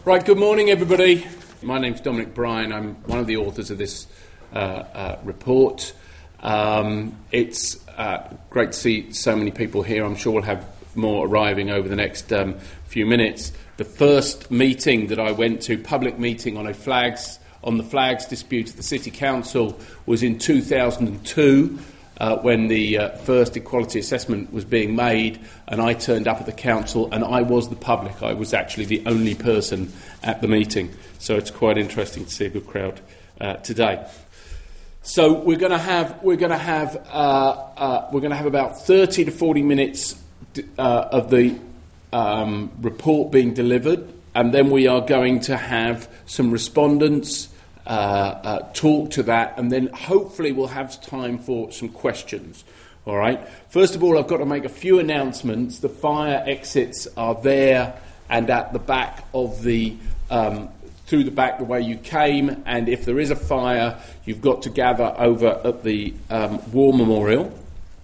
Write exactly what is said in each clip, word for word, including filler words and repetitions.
Right, good morning, everybody. My name's Dominic Bryan. I'm one of the authors of this uh, uh, report. Um, it's uh, great to see so many people here. I'm sure we'll have more arriving over the next um, few minutes. The first meeting that I went to, public meeting on a flags on the flags dispute at the City Council, was in two thousand two. Uh, when the uh, first equality assessment was being made, and I turned up at the council, and I was the public. I was actually the only person at the meeting. So it's quite interesting to see a good crowd uh, today. So we're going to have we're going to have uh, uh, we're going to have about thirty to forty minutes uh, of the um, report being delivered, and then we are going to have some respondents. Uh, uh, talk to that, and then hopefully we'll have time for some questions. All right. First of all, I've got to make a few announcements. The fire exits are there and at the back of the um, through the back the way you came. And if there is a fire, you've got to gather over at the um, War Memorial.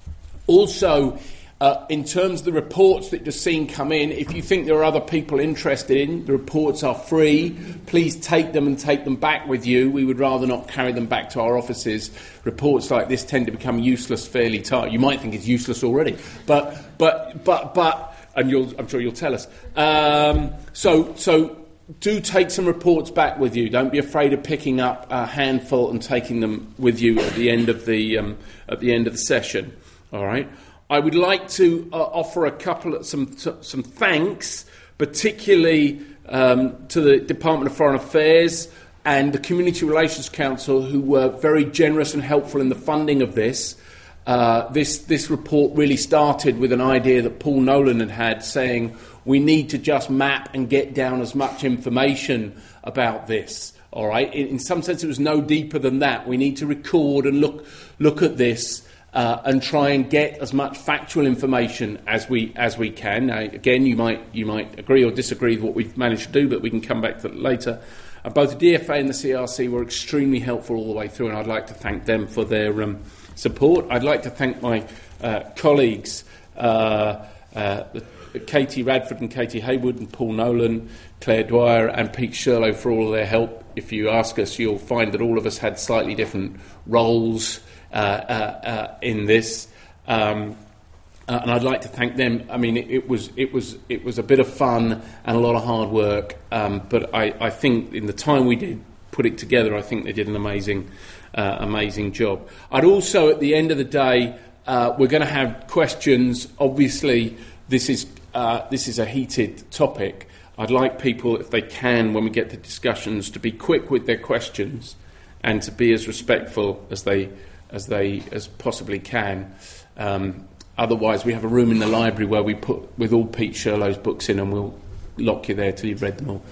Also, Uh, in terms of the reports that you've seen come in, if you think there are other people interested in, the reports are free. Please take them and take them back with you. We would rather not carry them back to our offices. Reports like this tend to become useless fairly tight. You might think it's useless already, but but but but, and you'll, I'm sure you'll tell us. Um, so so do take some reports back with you. Don't be afraid of picking up a handful and taking them with you at the end of the um, at the end of the session. All right. I would like to uh, offer a couple of some some thanks, particularly um, to the Department of Foreign Affairs and the Community Relations Council, who were very generous and helpful in the funding of this. Uh, this this report really started with an idea that Paul Nolan had had, saying we need to just map and get down as much information about this. All right, in, in some sense, it was no deeper than that. We need to record and look look at this. Uh, and try and get as much factual information as we as we can. Now, again, you might you might agree or disagree with what we've managed to do, but we can come back to that later. Uh, both the D F A and the C R C were extremely helpful all the way through, and I'd like to thank them for their um, support. I'd like to thank my uh, colleagues, uh, uh, Katie Radford and Katie Haywood and Paul Nolan, Claire Dwyer and Pete Sherlow for all of their help. If you ask us, you'll find that all of us had slightly different roles Uh, uh, uh, in this, um, uh, and I'd like to thank them. I mean, it, it was it was it was a bit of fun and a lot of hard work, um, but I, I think in the time we did put it together, I think they did an amazing uh, amazing job. I'd also, at the end of the day, uh, we're going to have questions. Obviously, this is uh, this is a heated topic. I'd like people, if they can, when we get to discussions, to be quick with their questions and to be as respectful as they. as they as possibly can. Um, otherwise, we have a room in the library where we put with all Pete Sherlow's books in, and we'll lock you there till you've read them all.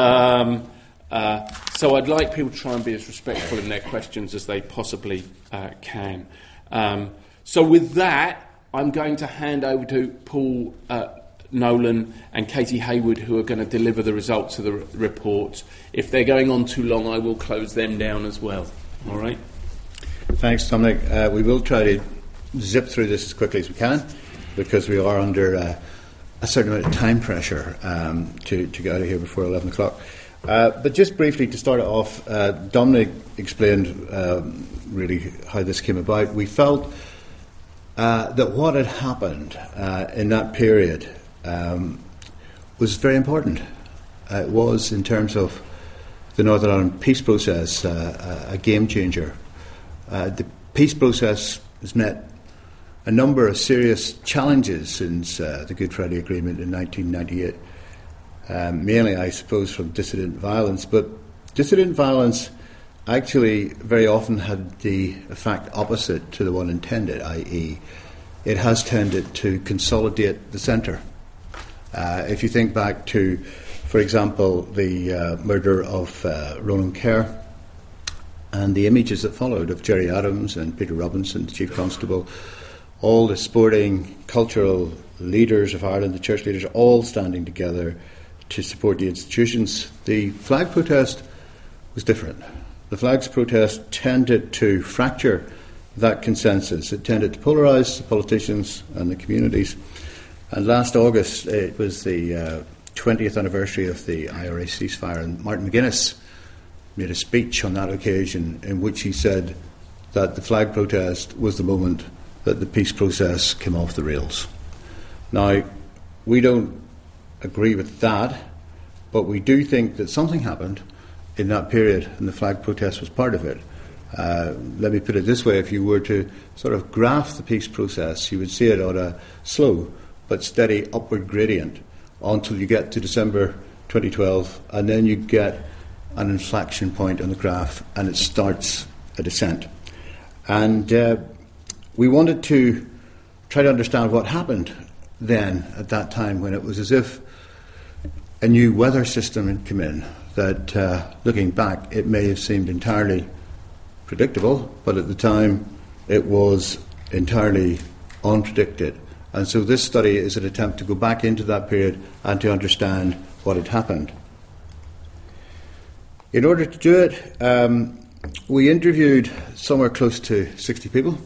Um, uh, so I'd like people to try and be as respectful in their questions as they possibly uh, can. Um, so with that, I'm going to hand over to Paul uh, Nolan and Katie Haywood, who are going to deliver the results of the r- report. If they're going on too long, I will close them down as well. All right? Thanks, Dominic. Uh, we will try to zip through this as quickly as we can, because we are under uh, a certain amount of time pressure um, to, to get out of here before eleven o'clock. Uh, but just briefly, to start it off, uh, Dominic explained um, really how this came about. We felt uh, that what had happened uh, in that period um, was very important. Uh, it was, in terms of the Northern Ireland peace process, uh, a game changer. Uh, the peace process has met a number of serious challenges since uh, the Good Friday Agreement in nineteen ninety-eight, um, mainly, I suppose, from dissident violence. But dissident violence actually very often had the effect opposite to the one intended, that is, it has tended to consolidate the centre. Uh, if you think back to, for example, the uh, murder of uh, Ronan Kerr, and the images that followed of Gerry Adams and Peter Robinson, the Chief Constable, all the sporting, cultural leaders of Ireland, the church leaders, all standing together to support the institutions. The flag protest was different. The flags protest tended to fracture that consensus. It tended to polarise the politicians and the communities. And last August, it was the uh, twentieth anniversary of the I R A ceasefire, and Martin McGuinness made a speech on that occasion in which he said that the flag protest was the moment that the peace process came off the rails. Now, we don't agree with that, but we do think that something happened in that period, and the flag protest was part of it. Uh, let me put it this way: if you were to sort of graph the peace process, you would see it on a slow but steady upward gradient until you get to December twenty twelve, and then you get an inflection point on the graph, and it starts a descent. And uh, we wanted to try to understand what happened then at that time, when it was as if a new weather system had come in that, uh, looking back, it may have seemed entirely predictable, but at the time it was entirely unpredicted. And so this study is an attempt to go back into that period and to understand what had happened. In order to do it, um, we interviewed somewhere close to sixty people.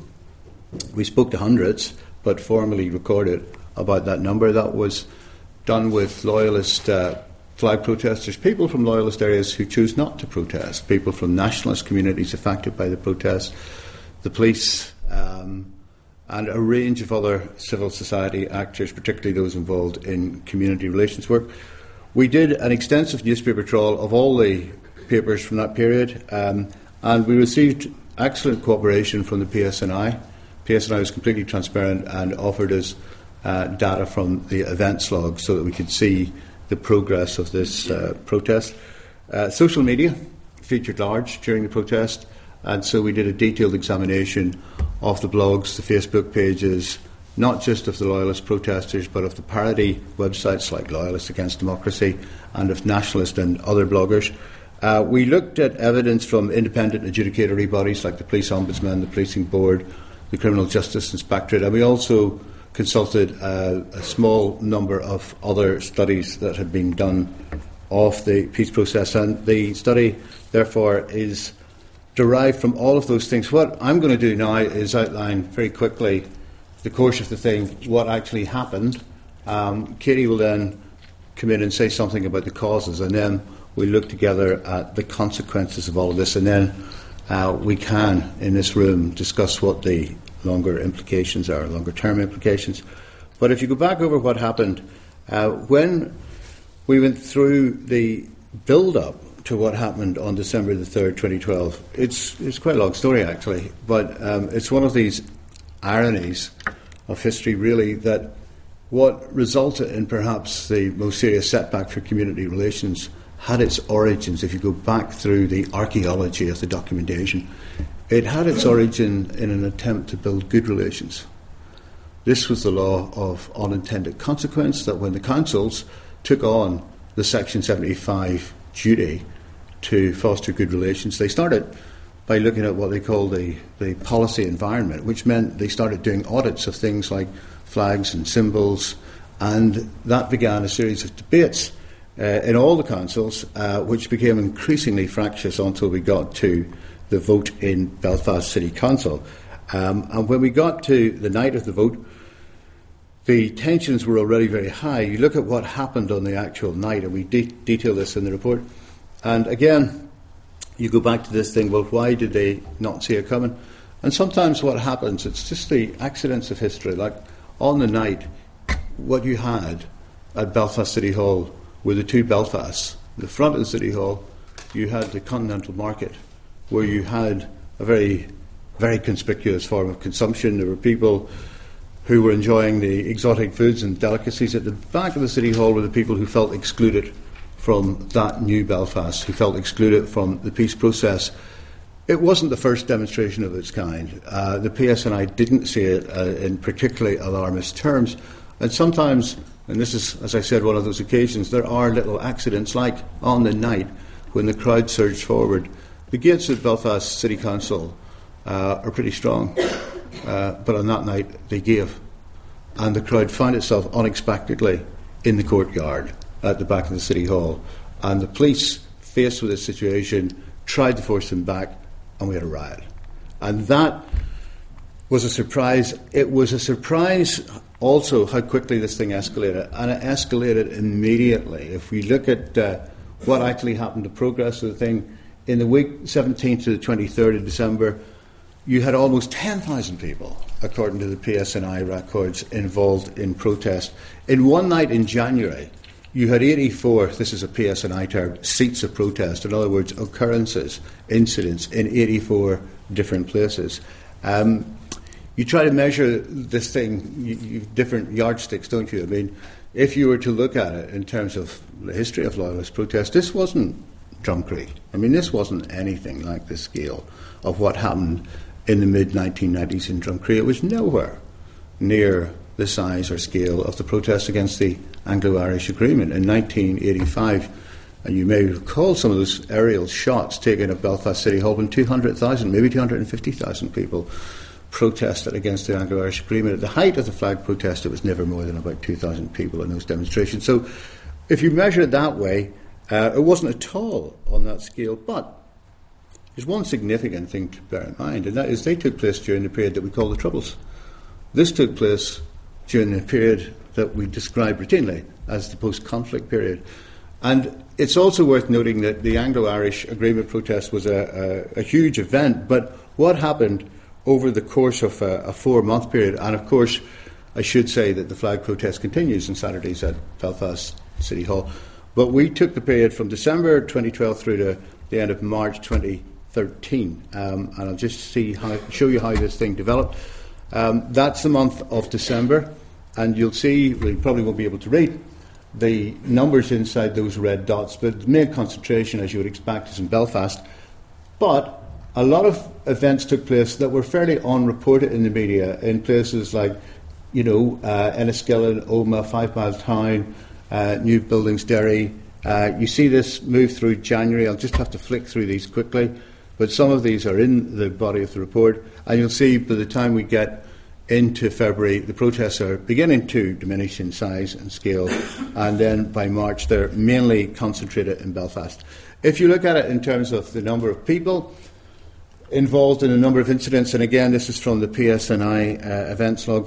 We spoke to hundreds, but formally recorded about that number. That was done with loyalist uh, flag protesters, people from loyalist areas who choose not to protest, people from nationalist communities affected by the protest, the police, um, and a range of other civil society actors, particularly those involved in community relations work. We did an extensive newspaper trawl of all the papers from that period, um, and we received excellent cooperation from the P S N I. P S N I was completely transparent and offered us uh, data from the events log so that we could see the progress of this uh, protest. Uh, social media featured large during the protest, and so we did a detailed examination of the blogs, the Facebook pages, not just of the loyalist protesters, but of the parody websites like Loyalists Against Democracy and of nationalist and other bloggers. Uh, we looked at evidence from independent adjudicatory bodies like the Police Ombudsman, the Policing Board, the Criminal Justice Inspectorate, and we also consulted uh, a small number of other studies that had been done of the peace process. And the study, therefore, is derived from all of those things. What I'm going to do now is outline very quickly the course of the thing, what actually happened. Um, Katie will then come in and say something about the causes, and then we look together at the consequences of all of this, and then uh, we can, in this room, discuss what the longer implications are, longer term implications. But if you go back over what happened, uh, when we went through the build-up to what happened on December the third, twenty twelve, it's, it's quite a long story actually, but um, it's one of these ironies of history really, that what resulted in perhaps the most serious setback for community relations had its origins, if you go back through the archaeology of the documentation, it had its origin in an attempt to build good relations. This was the law of unintended consequence, that when the councils took on the Section seventy-five duty to foster good relations, they started by looking at what they call the, the policy environment, which meant they started doing audits of things like flags and symbols, and that began a series of debates uh, in all the councils, uh, which became increasingly fractious until we got to the vote in Belfast City Council. Um, and when we got to the night of the vote, the tensions were already very high. You look at what happened on the actual night, and we de- detail this in the report. And again, you go back to this thing, well, why did they not see it coming? And sometimes what happens, it's just the accidents of history. Like on the night, what you had at Belfast City Hall were the two Belfasts. The front of the City Hall, you had the Continental Market, where you had a very, very conspicuous form of consumption. There were people who were enjoying the exotic foods and delicacies. At the back of the City Hall were the people who felt excluded from that new Belfast, who felt excluded from the peace process. It wasn't the first demonstration of its kind. Uh, the P S N I didn't see it uh, in particularly alarmist terms. And sometimes, and this is, as I said, one of those occasions, there are little accidents, like on the night when the crowd surged forward. The gates of Belfast City Council uh, are pretty strong, uh, but on that night they gave, and the crowd found itself unexpectedly in the courtyard at the back of the City Hall, and the police, faced with this situation, tried to force them back, and we had a riot. And that was a surprise. It was a surprise also how quickly this thing escalated, and it escalated immediately. If we look at uh, what actually happened, the progress of the thing, in the week seventeenth to the twenty-third of December, you had almost ten thousand people, according to the P S N I records, involved in protest. In one night in January, you had eighty-four, this is a P S N I term, seats of protest, in other words, occurrences, incidents in eighty-four different places. Um, you try to measure this thing, you, you've different yardsticks, don't you? I mean, if you were to look at it in terms of the history of loyalist protest, this wasn't Drumcree. I mean, this wasn't anything like the scale of what happened in the mid nineteen nineties in Drumcree. It was nowhere near the size or scale of the protest against the Anglo-Irish Agreement in nineteen eighty-five. And you may recall some of those aerial shots taken of Belfast City Hall when two hundred thousand, maybe two hundred fifty thousand people protested against the Anglo-Irish Agreement. At the height of the flag protest, it was never more than about two thousand people in those demonstrations. So if you measure it that way, uh, it wasn't at all on that scale. But there's one significant thing to bear in mind, and that is they took place during the period that we call the Troubles. This took place during the period that we describe routinely as the post-conflict period. And it's also worth noting that the Anglo-Irish Agreement protest was a, a, a huge event, but what happened over the course of a, a four-month period, and of course I should say that the flag protest continues on Saturdays at Belfast City Hall, but we took the period from December twenty twelve through to the end of March twenty thirteen, um, and I'll just see how, show you how this thing developed. Um, that's the month of December, and you'll see, we probably won't be able to read the numbers inside those red dots, but the main concentration, as you would expect, is in Belfast. But a lot of events took place that were fairly unreported in the media in places like, you know, uh, Enniskillen, Omagh, Five Mile Town, uh, New Buildings, Derry. Uh, you see this move through January. I'll just have to flick through these quickly, but some of these are in the body of the report, and you'll see by the time we get into February, the protests are beginning to diminish in size and scale, and then by March they're mainly concentrated in Belfast. If you look at it in terms of the number of people involved in a number of incidents, and again this is from the P S N I uh, events log,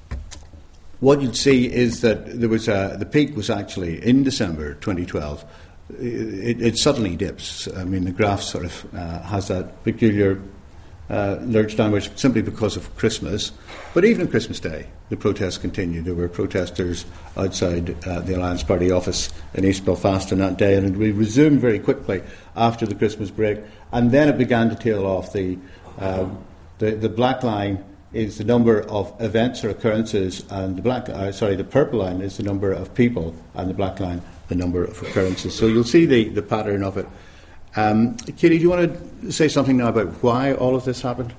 what you'd see is that there was a, the peak was actually in December twenty twelve. It, it suddenly dips. I mean, the graph sort of uh, has that peculiar Uh, lurched downwards simply because of Christmas. But even on Christmas Day, the protests continued. There were protesters outside uh, the Alliance Party office in East Belfast on that day, and we resumed very quickly after the Christmas break. And then it began to tail off. The, uh, the, the black line is the number of events or occurrences, and the black, uh, sorry, the purple line is the number of people, and the black line, the number of occurrences. So you'll see the, the pattern of it. Um, Katie, do you want to say something now about why all of this happened?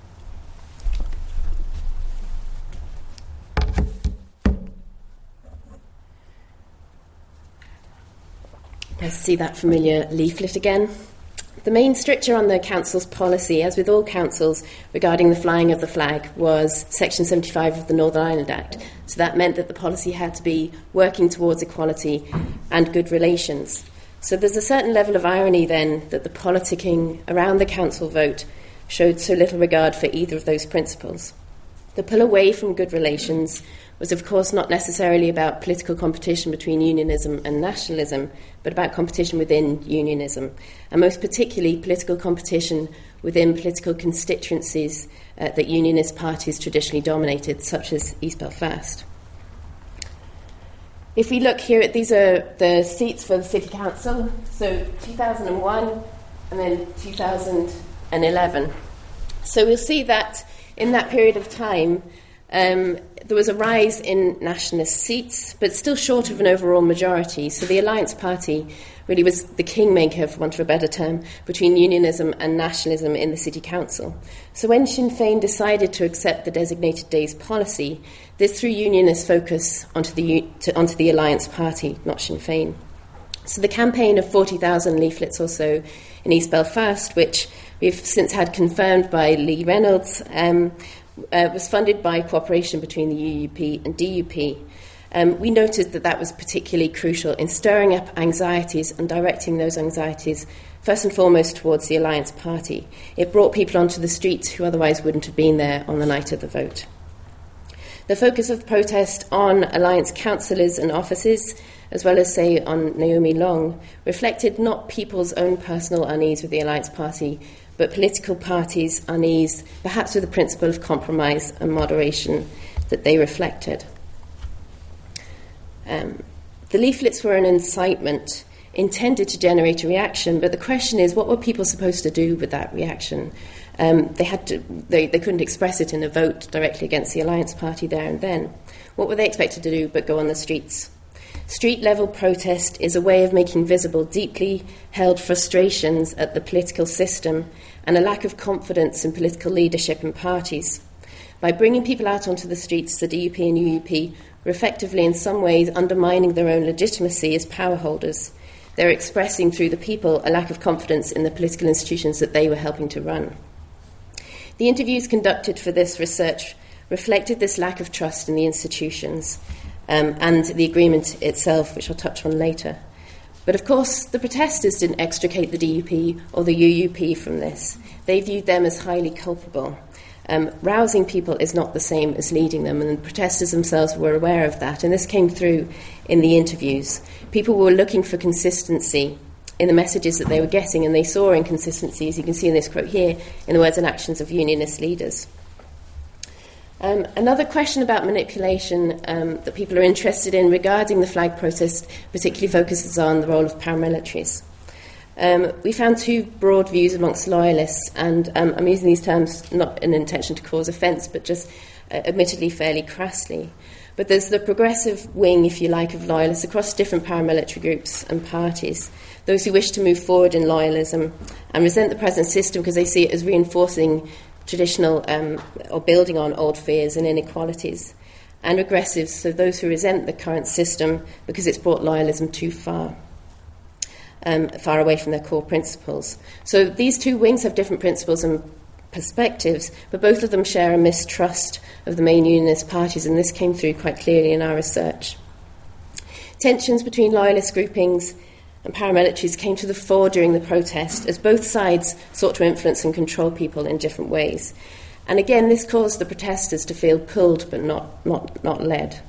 Nice to see that familiar leaflet again. The main stricture on the Council's policy, as with all councils regarding the flying of the flag, was Section seventy-five of the Northern Ireland Act. So that meant that the policy had to be working towards equality and good relations. So there's a certain level of irony then that the politicking around the council vote showed so little regard for either of those principles. The pull away from good relations was of course not necessarily about political competition between unionism and nationalism, but about competition within unionism, and most particularly political competition within political constituencies uh, that unionist parties traditionally dominated, such as East Belfast. If we look here, at these are the seats for the City Council, so two thousand one and then two thousand eleven. So we'll see that in that period of time, um, there was a rise in nationalist seats, but still short of an overall majority. So the Alliance Party really was the kingmaker, for want of a better term, between unionism and nationalism in the City Council. So when Sinn Féin decided to accept the designated days policy, this threw unionist focus onto the, to, onto the Alliance Party, not Sinn Féin. So the campaign of forty thousand leaflets or so in East Belfast, which we've since had confirmed by Lee Reynolds, um, uh, was funded by cooperation between the U U P and D U P. Um, we noted that that was particularly crucial in stirring up anxieties and directing those anxieties first and foremost towards the Alliance Party. It brought people onto the streets who otherwise wouldn't have been there on the night of the vote. The focus of the protest on Alliance councillors and offices, as well as, say, on Naomi Long, reflected not people's own personal unease with the Alliance Party, but political parties' unease, perhaps with the principle of compromise and moderation that they reflected. Um, the leaflets were an incitement intended to generate a reaction, but the question is, what were people supposed to do with that reaction? Um, they had to. They, they couldn't express it in a vote directly against the Alliance Party there and then. What were they expected to do but go on the streets? Street-level protest is a way of making visible deeply held frustrations at the political system and a lack of confidence in political leadership and parties. By bringing people out onto the streets, the D U P and U U P were effectively in some ways undermining their own legitimacy as power holders. They're expressing through the people a lack of confidence in the political institutions that they were helping to run. The interviews conducted for this research reflected this lack of trust in the institutions um, and the agreement itself, which I'll touch on later. But of course, the protesters didn't extricate the D U P or the U U P from this. They viewed them as highly culpable. Um, rousing people is not the same as leading them, and the protesters themselves were aware of that, and this came through in the interviews. People were looking for consistency in the messages that they were getting, and they saw inconsistency, as you can see in this quote here, in the words and actions of unionist leaders. Um, another question about manipulation um, that people are interested in regarding the flag protest particularly focuses on the role of paramilitaries. Um, we found two broad views amongst loyalists, and um, I'm using these terms not in intention to cause offence, but just uh, admittedly fairly crassly. But there's the progressive wing, if you like, of loyalists across different paramilitary groups and parties, those who wish to move forward in loyalism and resent the present system because they see it as reinforcing traditional um, or building on old fears and inequalities, and regressives, so those who resent the current system because it's brought loyalism too far. Um, far away from their core principles. So these two wings have different principles and perspectives, but both of them share a mistrust of the main unionist parties, and this came through quite clearly in our research. Tensions between loyalist groupings and paramilitaries came to the fore during the protest as both sides sought to influence and control people in different ways. And again, this caused the protesters to feel pulled but not, not, not led.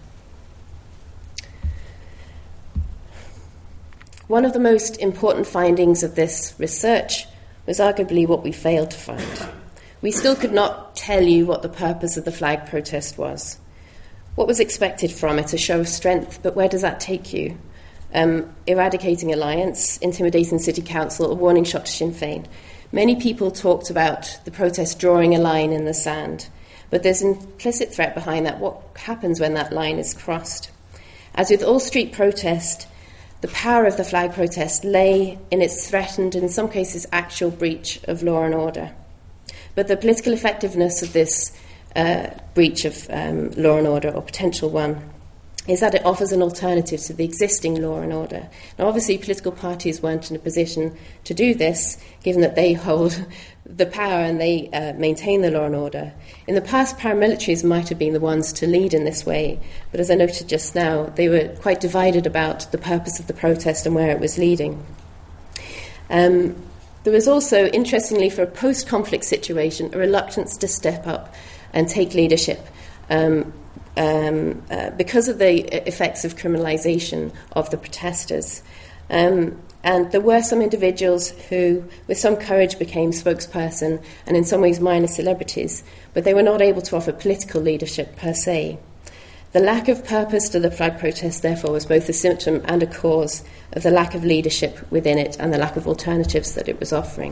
One of the most important findings of this research was arguably what we failed to find. We still could not tell you what the purpose of the flag protest was. What was expected from it? A show of strength, but where does that take you? Um, eradicating Alliance, intimidating City Council, a warning shot to Sinn Féin. Many people talked about the protest drawing a line in the sand, but there's an implicit threat behind that. What happens when that line is crossed? As with all street protest, the power of the flag protest lay in its threatened, and in some cases actual, breach of law and order. But the political effectiveness of this uh, breach of um, law and order, or potential one, is that it offers an alternative to the existing law and order. Now, obviously, political parties weren't in a position to do this, given that they hold the power and they uh, maintain the law and order. In the past, paramilitaries might have been the ones to lead in this way, but as I noted just now, they were quite divided about the purpose of the protest and where it was leading. Um, there was also, interestingly, for a post-conflict situation, a reluctance to step up and take leadership um, um, uh, because of the effects of criminalisation of the protesters. Um, And there were some individuals who, with some courage, became spokesperson and in some ways minor celebrities, but they were not able to offer political leadership per se. The lack of purpose to the flag protest, therefore, was both a symptom and a cause of the lack of leadership within it and the lack of alternatives that it was offering.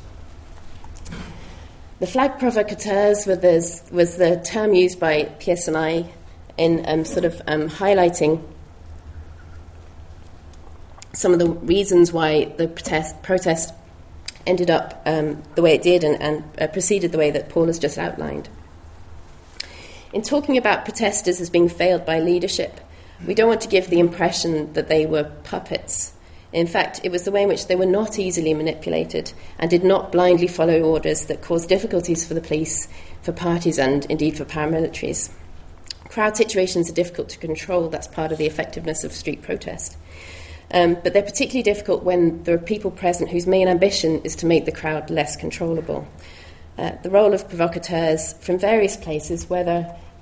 The flag provocateurs was the term used by P S N I in um, sort of um, highlighting some of the reasons why the protest, protest ended up um, the way it did and, and uh, proceeded the way that Paul has just outlined. In talking about protesters as being failed by leadership, we don't want to give the impression that they were puppets. In fact, it was the way in which they were not easily manipulated and did not blindly follow orders that caused difficulties for the police, for parties and indeed for paramilitaries. Crowd situations are difficult to control. That's part of the effectiveness of street protest. Um, but they're particularly difficult when there are people present whose main ambition is to make the crowd less controllable. Uh, the role of provocateurs from various places, whether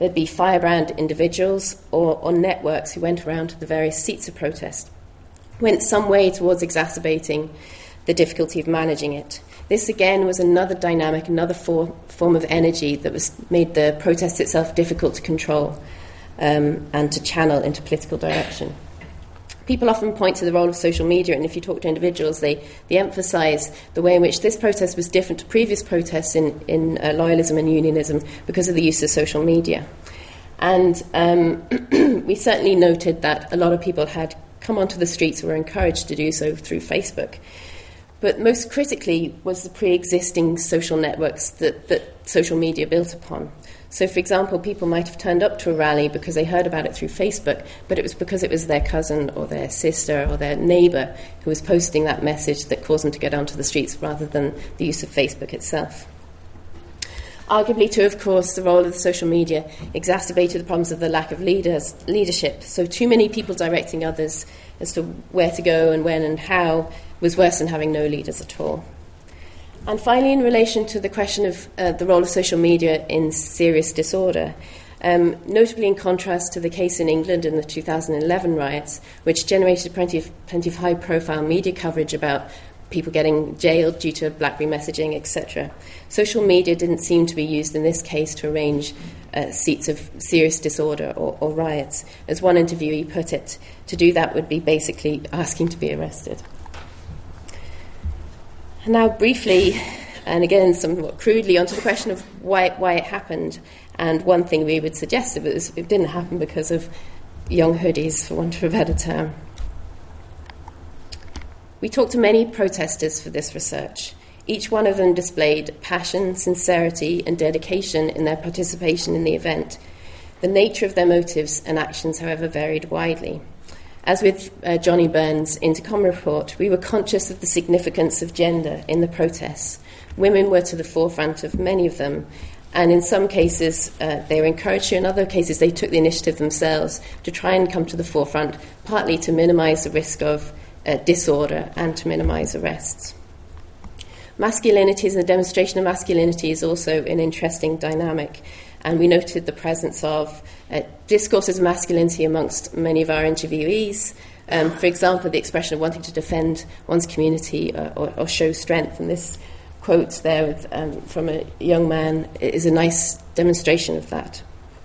There'd be firebrand individuals or, or networks who went around to the various seats of protest, went some way towards exacerbating the difficulty of managing it. This, again, was another dynamic, another for, form of energy that was made the protest itself difficult to control um, and to channel into political direction. People often point to the role of social media, and if you talk to individuals, they, they emphasise the way in which this protest was different to previous protests in, in uh, loyalism and unionism because of the use of social media. And um, we certainly noted that a lot of people had come onto the streets and were encouraged to do so through Facebook. But most critically was the pre-existing social networks that, that social media built upon. So, for example, people might have turned up to a rally because they heard about it through Facebook, but it was because it was their cousin or their sister or their neighbour who was posting that message that caused them to get onto the streets rather than the use of Facebook itself. Arguably, too, of course, the role of the social media exacerbated the problems of the lack of leaders, leadership. So too many people directing others as to where to go and when and how was worse than having no leaders at all. And finally, in relation to the question of uh, the role of social media in serious disorder, um, notably in contrast to the case in England in the two thousand eleven riots, which generated plenty of, plenty of high-profile media coverage about people getting jailed due to BlackBerry messaging, et cetera. Social media didn't seem to be used in this case to arrange uh, seats of serious disorder or, or riots. As one interviewee put it, to do that would be basically asking to be arrested. And now briefly, and again somewhat crudely, onto the question of why, why it happened. And one thing we would suggest it was it didn't happen because of young hoodies, for want of a better term. We talked to many protesters for this research. Each one of them displayed passion, sincerity, and dedication in their participation in the event. The nature of their motives and actions, however, varied widely. As with uh, Johnny Burns' Intercom report, we were conscious of the significance of gender in the protests. Women were to the forefront of many of them, and in some cases uh, they were encouraged to, in other cases they took the initiative themselves to try and come to the forefront, partly to minimise the risk of uh, disorder and to minimise arrests. Masculinity and the demonstration of masculinity is also an interesting dynamic, and we noted the presence of uh, discourses of masculinity amongst many of our interviewees. Um, for example, the expression of wanting to defend one's community uh, or, or show strength. And this quote there with, um, from a young man is a nice demonstration of that.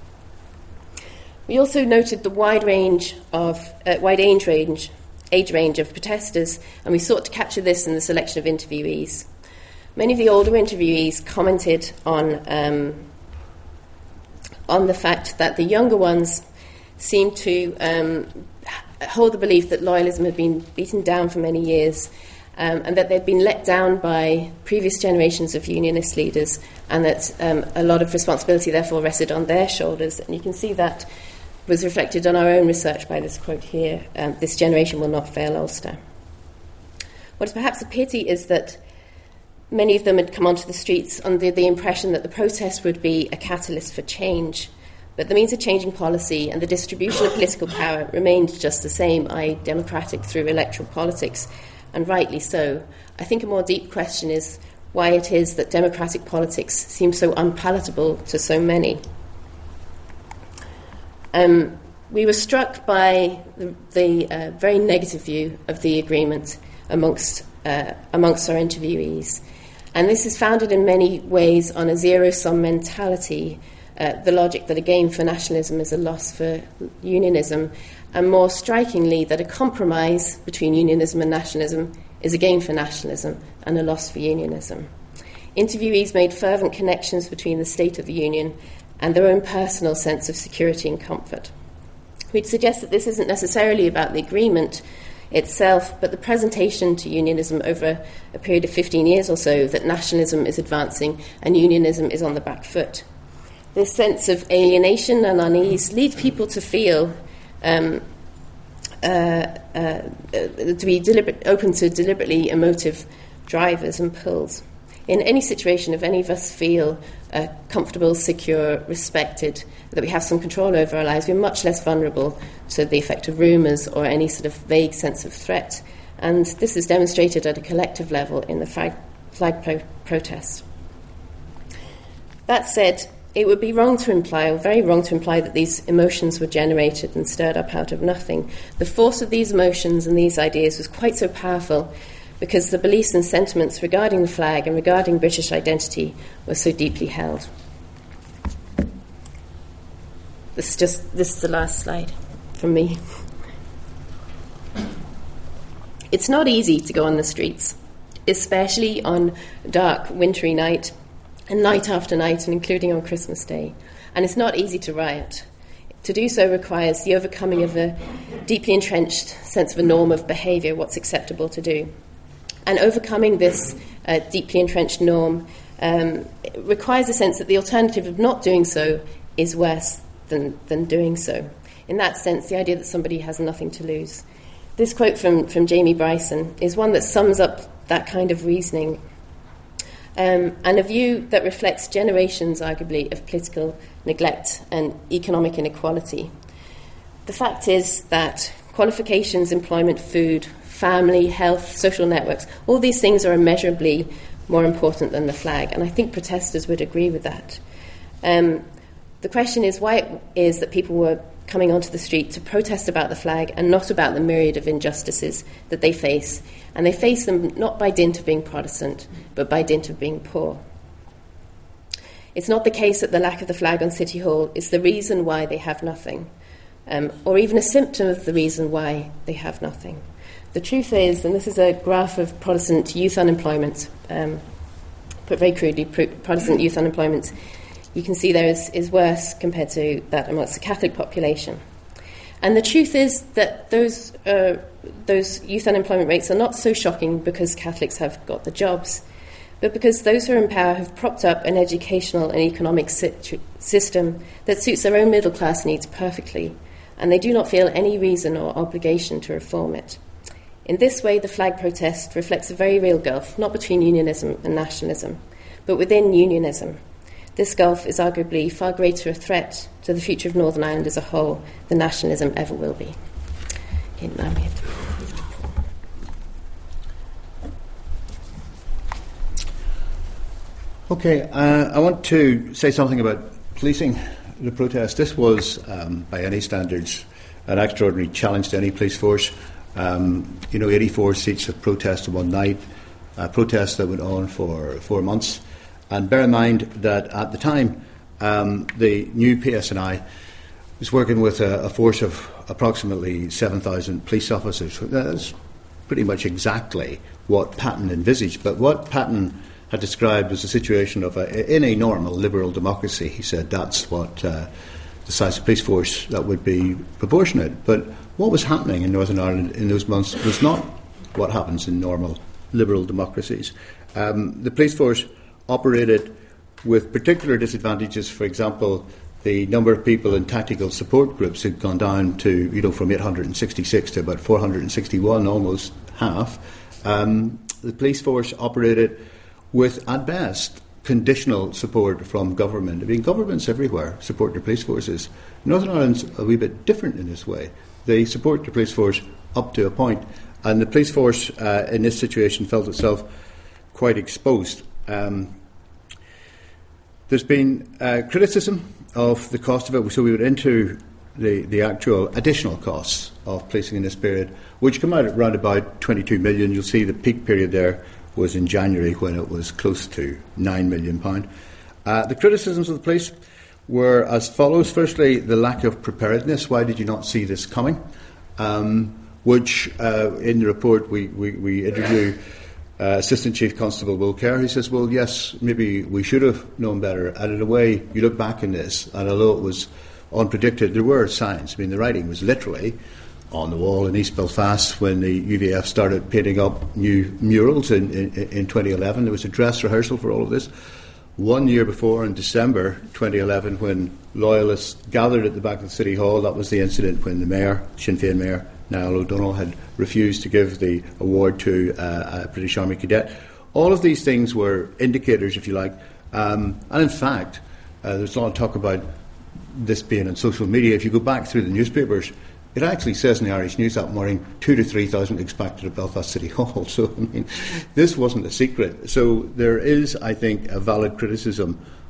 We also noted the wide range of uh, wide age range, age range of protesters, and we sought to capture this in the selection of interviewees. Many of the older interviewees commented on um, on the fact that the younger ones seemed to um, hold the belief that loyalism had been beaten down for many years, um, and that they'd been let down by previous generations of unionist leaders, and that um, a lot of responsibility therefore rested on their shoulders. And you can see that was reflected on our own research by this quote here, um, "This generation will not fail Ulster." What is perhaps a pity is that many of them had come onto the streets under the impression that the protest would be a catalyst for change. But the means of changing policy and the distribution of political power remained just the same, that is democratic through electoral politics, and rightly so. I think a more deep question is why it is that democratic politics seems so unpalatable to so many. Um, we were struck by the, the uh, very negative view of the agreement amongst, uh, amongst our interviewees. And this is founded in many ways on a zero-sum mentality, uh, the logic that a gain for nationalism is a loss for unionism, and more strikingly that a compromise between unionism and nationalism is a gain for nationalism and a loss for unionism. Interviewees made fervent connections between the state of the union and their own personal sense of security and comfort. We'd suggest that this isn't necessarily about the agreement itself, but the presentation to unionism over a period of fifteen years or so that nationalism is advancing and unionism is on the back foot. This sense of alienation and unease leads people to feel um, uh, uh, to be deliberate, open to deliberately emotive drivers and pulls. In any situation, if any of us feel uh, comfortable, secure, respected, that we have some control over our lives, we're much less vulnerable to the effect of rumours or any sort of vague sense of threat. And this is demonstrated at a collective level in the flag, flag pro- protests. That said, it would be wrong to imply, or very wrong to imply, that these emotions were generated and stirred up out of nothing. The force of these emotions and these ideas was quite so powerful because the beliefs and sentiments regarding the flag and regarding British identity were so deeply held. This is just this is the last slide from me. It's not easy to go on the streets, especially on a dark, wintry night, and night after night, and including on Christmas Day. And it's not easy to riot. To do so requires the overcoming of a deeply entrenched sense of a norm of behaviour, what's acceptable to do. And overcoming this uh, deeply entrenched norm um, requires a sense that the alternative of not doing so is worse than, than doing so. In that sense, the idea that somebody has nothing to lose. This quote from, from Jamie Bryson is one that sums up that kind of reasoning, um, and a view that reflects generations, arguably, of political neglect and economic inequality. The fact is that qualifications, employment, food, family, health, social networks, all these things are immeasurably more important than the flag, and I think protesters would agree with that. Um, the question is why it is that people were coming onto the street to protest about the flag and not about the myriad of injustices that they face. And they face them not by dint of being Protestant, but by dint of being poor. It's not the case that the lack of the flag on City Hall is the reason why they have nothing, um, or even a symptom of the reason why they have nothing. The truth is, and this is a graph of Protestant youth unemployment, um, put very crudely, Protestant youth unemployment, you can see there is, is worse compared to that amongst the Catholic population. And the truth is that those uh, those youth unemployment rates are not so shocking because Catholics have got the jobs, but because those who are in power have propped up an educational and economic situ- system that suits their own middle class needs perfectly, and they do not feel any reason or obligation to reform it. In this way, the flag protest reflects a very real gulf, not between unionism and nationalism, but within unionism. This gulf is arguably far greater a threat to the future of Northern Ireland as a whole than nationalism ever will be. Okay, now we have to move to Paul. Okay, uh, I want to say something about policing the protest. This was, um, by any standards, an extraordinary challenge to any police force. Um, you know, eighty-four seats of protest in one night, a protest that went on for four months. And bear in mind that at the time, um, the new P S N I was working with a, a force of approximately seven thousand police officers. That's pretty much exactly what Patton envisaged. But what Patton had described was a situation of a, in a normal liberal democracy. He said that's what uh, the size of police force that would be proportionate. But what was happening in Northern Ireland in those months was not what happens in normal liberal democracies. Um, the police force operated with particular disadvantages. For example, the number of people in tactical support groups had gone down to, you know, from eight hundred sixty-six to about four hundred sixty-one, almost half. Um, the police force operated with, at best, conditional support from government. I mean, governments everywhere support their police forces. Northern Ireland's a wee bit different in this way. They support the police force up to a point, and the police force uh, in this situation felt itself quite exposed. Um, There's been uh, criticism of the cost of it, so we went into the, the actual additional costs of policing in this period, which come out at around about twenty-two million. You'll see the peak period there was in January when it was close to nine million pounds. Uh, the criticisms of the police were as follows. Firstly, the lack of preparedness. Why did you not see this coming? Um, which, uh, in the report, we, we, we interview Uh, Assistant Chief Constable Will Kerr, who says, well, yes, maybe we should have known better. And in a way, you look back in this, and although it was unpredicted, there were signs. I mean, the writing was literally on the wall in East Belfast when the U V F started painting up new murals in, in, in twenty eleven. There was a dress rehearsal for all of this. One year before, in December twenty eleven, when loyalists gathered at the back of the City Hall, that was the incident when the Mayor, Sinn Féin Mayor, Niall O'Donnell, had refused to give the award to uh, a British Army cadet. All of these things were indicators, if you like. Um, and in fact, uh, there's a lot of talk about this being on social media. If you go back through the newspapers, it actually says in the Irish News that morning, two to three thousand expected at Belfast City Hall. So, I mean, this wasn't a secret. So there is, I think, a valid criticism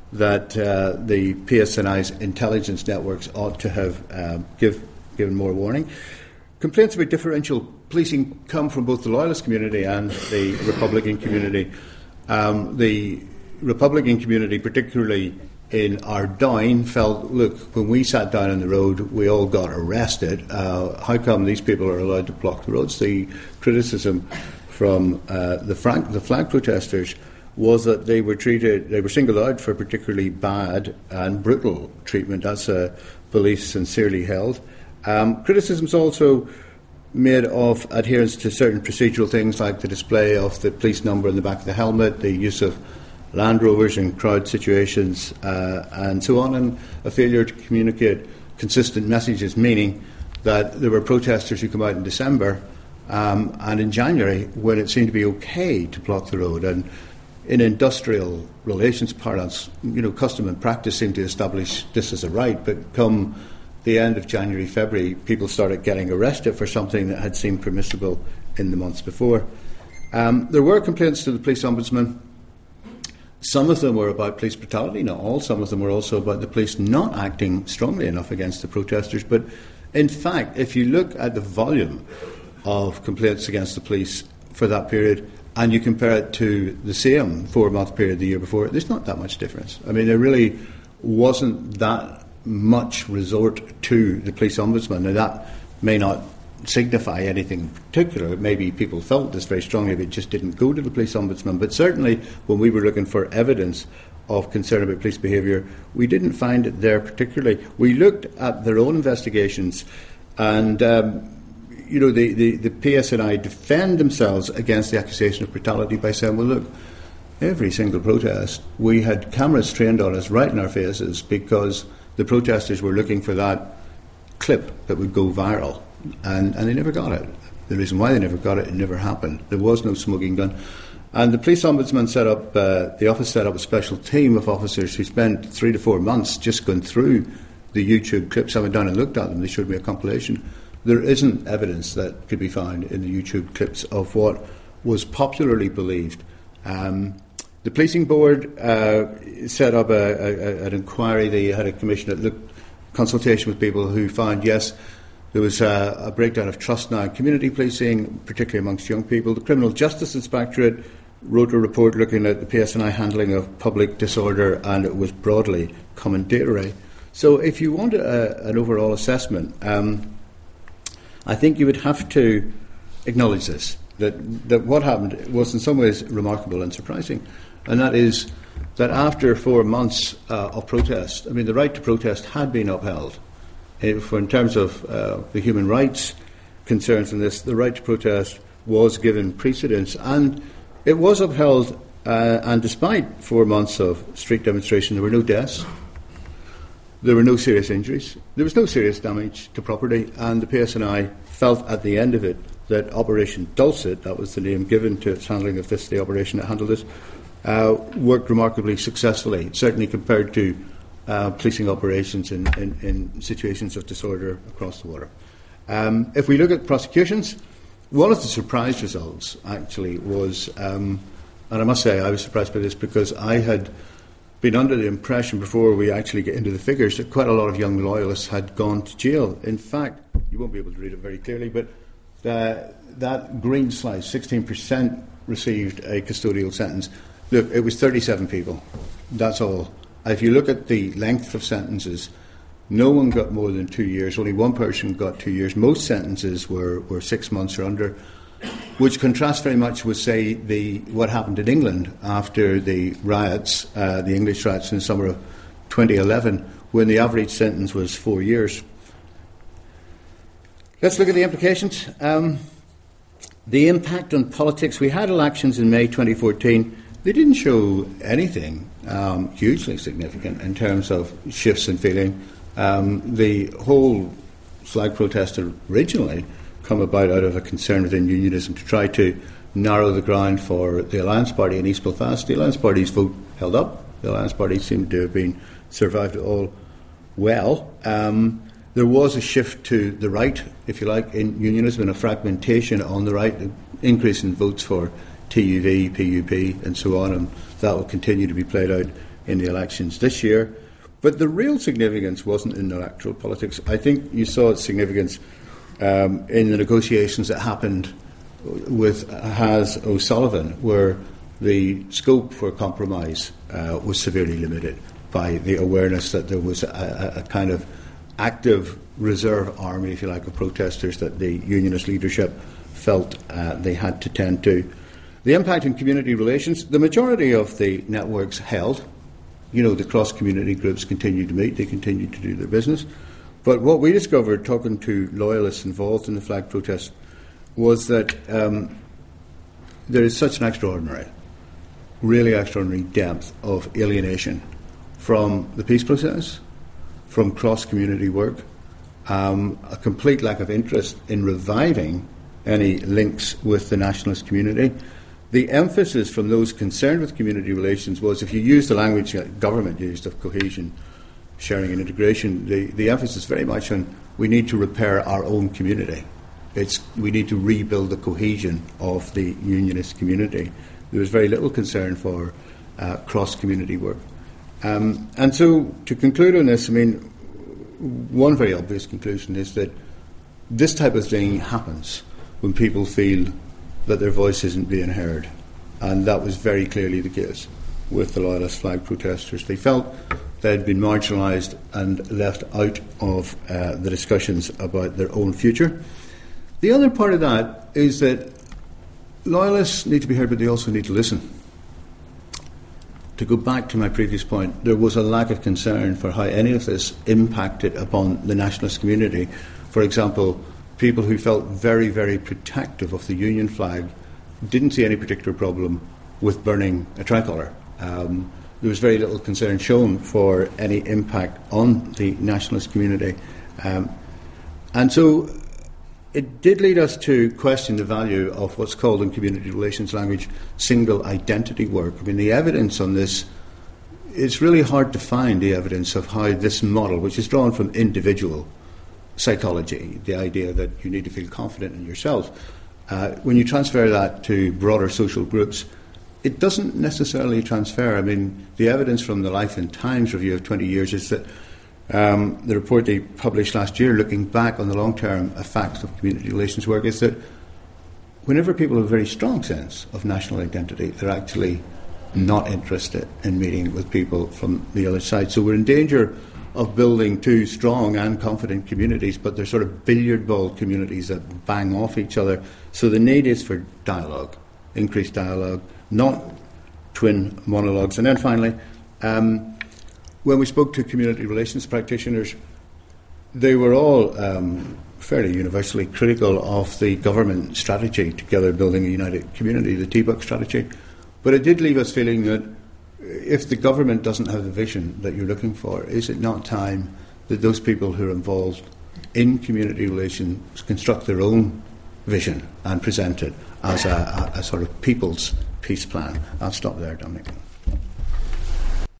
that uh, the P S N I's intelligence networks ought to have uh, give, given more warning. Complaints about differential policing come from both the Loyalist community and the Republican community. Um, the Republican community, particularly in Ardoyne, felt, look, when we sat down on the road, we all got arrested. Uh, how come these people are allowed to block the roads? The criticism from uh, the, flag, the flag protesters was that they were treated, they were singled out for particularly bad and brutal treatment. That's a belief sincerely held. Um, criticisms also made of adherence to certain procedural things like the display of the police number in the back of the helmet, the use of Land Rovers in crowd situations, uh, and so on, and a failure to communicate consistent messages, meaning that there were protesters who come out in December um, and in January when it seemed to be okay to block the road. And in industrial relations parlance, you know, custom and practice seem to establish this as a right, but come the end of January, February, people started getting arrested for something that had seemed permissible in the months before. Um, there were complaints to the police ombudsman. Some of them were about police brutality, not all. Some of them were also about the police not acting strongly enough against the protesters. But in fact, if you look at the volume of complaints against the police for that period and you compare it to the same four-month period the year before, there's not that much difference. I mean, there really wasn't that much resort to the police ombudsman. Now, that may not signify anything particular. Maybe people felt this very strongly but just didn't go to the police ombudsman. But certainly when we were looking for evidence of concern about police behaviour, we didn't find it there particularly. We looked at their own investigations, and um, you know, the, the, the P S N I defend themselves against the accusation of brutality by saying, well, look, every single protest we had cameras trained on us right in our faces because the protesters were looking for that clip that would go viral. And, and they never got it. The reason why they never got it, it never happened. There was no smoking gun. And the police ombudsman set up, uh, the office set up a special team of officers who spent three to four months just going through the YouTube clips. I went down and looked at them. They showed me a compilation. There isn't evidence that could be found in the YouTube clips of what was popularly believed. Um, the policing board uh, set up a, a, an inquiry. They had a commission that looked consultation with people who found, yes, there was a, a breakdown of trust now in community policing, particularly amongst young people. The Criminal Justice Inspectorate wrote a report looking at the P S N I handling of public disorder, and it was broadly commendatory. So if you want a, an overall assessment, um, I think you would have to acknowledge this, that, that what happened was in some ways remarkable and surprising, and that is that after four months uh, of protest, I mean, the right to protest had been upheld. For in terms of uh, the human rights concerns in this, the right to protest was given precedence, and it was upheld. Uh, and despite four months of street demonstration, there were no deaths, there were no serious injuries, there was no serious damage to property, and the P S N I felt at the end of it that Operation Dulcet, that was the name given to its handling of this, the operation that handled this, uh, worked remarkably successfully, certainly compared to Uh, policing operations in, in, in situations of disorder across the water. Um, if we look at prosecutions, one of the surprise results actually was, um, and I must say I was surprised by this because I had been under the impression before we actually get into the figures that quite a lot of young loyalists had gone to jail. In fact, you won't be able to read it very clearly, but the, that green slice, sixteen percent received a custodial sentence. Look, it was thirty-seven people. That's all. If you look at the length of sentences, no one got more than two years. Only one person got two years. Most sentences were, were six months or under, which contrasts very much with, say, the what happened in England after the riots, uh, the English riots in the summer of twenty eleven, when the average sentence was four years. Let's look at the implications. Um, the impact on politics. We had elections in May twenty fourteen. They didn't show anything um, hugely significant in terms of shifts in feeling. Um, the whole flag protest originally come about out of a concern within unionism to try to narrow the ground for the Alliance Party in East Belfast. The Alliance Party's vote held up. The Alliance Party seemed to have been survived all well. Um, there was a shift to the right, if you like, in unionism, and a fragmentation on the right, an increase in votes for T U V, P U P, and so on, and that will continue to be played out in the elections this year. But the real significance wasn't in electoral politics. I think you saw its significance um, in the negotiations that happened with Has O'Sullivan, where the scope for compromise uh, was severely limited by the awareness that there was a, a kind of active reserve army, if you like, of protesters that the unionist leadership felt uh, they had to tend to. The impact on community relations, the majority of the networks held. You know, the cross-community groups continued to meet, they continued to do their business. But what we discovered, talking to loyalists involved in the flag protest, was that um, there is such an extraordinary, really extraordinary depth of alienation from the peace process, from cross-community work, um, a complete lack of interest in reviving any links with the nationalist community. The emphasis from those concerned with community relations was, if you use the language that government used of cohesion, sharing and integration, the, the emphasis very much on we need to repair our own community. It's, we need to rebuild the cohesion of the unionist community. There was very little concern for uh, cross-community work. Um, and so, to conclude on this, I mean, one very obvious conclusion is that this type of thing happens when people feel that their voice isn't being heard. And that was very clearly the case with the Loyalist flag protesters. They felt they had been marginalised and left out of uh, the discussions about their own future. The other part of that is that Loyalists need to be heard, but they also need to listen. To go back to my previous point, there was a lack of concern for how any of this impacted upon the nationalist community. For example, people who felt very, very protective of the Union flag didn't see any particular problem with burning a tricolour. Um, there was very little concern shown for any impact on the nationalist community. Um, and so it did lead us to question the value of what's called in community relations language single identity work. I mean, the evidence on this, it's really hard to find the evidence of how this model, which is drawn from individual psychology, the idea that you need to feel confident in yourself, uh, when you transfer that to broader social groups, it doesn't necessarily transfer. I mean, the evidence from the Life and Times review of twenty years is that um, the report they published last year, looking back on the long-term effects of community relations work, is that whenever people have a very strong sense of national identity, they're actually not interested in meeting with people from the other side. So we're in danger of building two strong and confident communities, but they're sort of billiard ball communities that bang off each other. So the need is for dialogue, increased dialogue, not twin monologues. And then finally, um, when we spoke to community relations practitioners, they were all um, fairly universally critical of the government strategy, Together Building a United Community, the T B U C strategy. But it did leave us feeling that if the government doesn't have the vision that you're looking for, is it not time that those people who are involved in community relations construct their own vision and present it as a, a, a sort of people's peace plan? I'll stop there, Dominic.